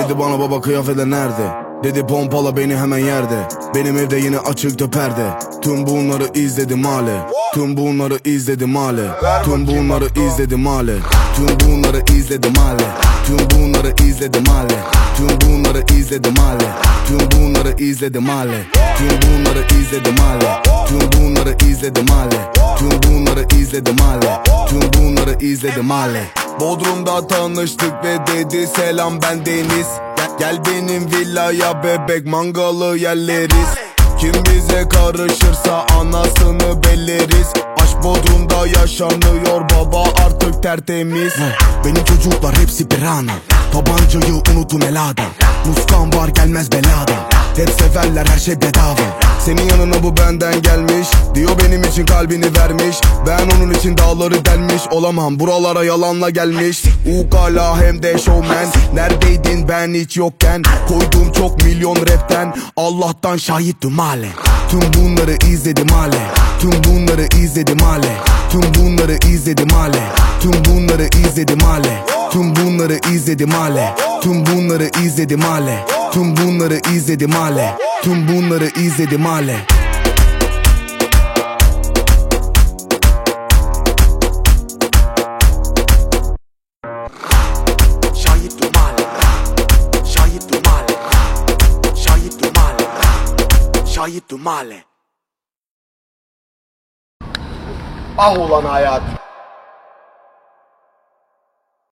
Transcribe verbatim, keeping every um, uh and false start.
Dedi bana baba kıyafetler nerede? Dedi pompala beni hemen yerde. Benim evde yine açıktı perde. Tüm bunları izledim hale. Tüm bunları izledim hale. Tüm bunları izledim hale. Tüm bunları izledim hale. Tüm bunları izledim hale. Tüm bunları izledim hale. Tüm bunları izledim hale. Tüm bunları izledim hale. Tüm bunları izledim hale. Tüm bunları izledim hale. Tüm bunları izledim hale. Bodrum'da tanıştık ve dedi selam ben Deniz. Gel benim villaya bebek mangalı yerleriz. Kim bize karışırsa anasını belleriz. Aşk Bodrum'da yaşanıyor baba artık tertemiz. Benim çocuklar hepsi pirana. Tabancayı unutun elada. Muskan var gelmez belada. Hep severler her şey bedava. Senin yanına bu benden gelmiş. Diyor benim için kalbini vermiş. Ben onun için dağları delmiş. Olamam buralara yalanla gelmiş. Ukala hem de showman. Neredeydin ben hiç yokken? Koydum çok milyon rapten. Allah'tan şahittim hale. Tüm bunları izledim hale. Tüm bunları izledim hale. Tüm bunları izledim hale. Tüm bunları izledim hale. Tüm bunları izledim hale. Tüm bunları izledim hale. Tüm bunları izledim hale. Tüm bunları izledim hale. Şahittim hale. Şahittim hale. Şahittim hale. Şahittim hale. Ah ulan hayat.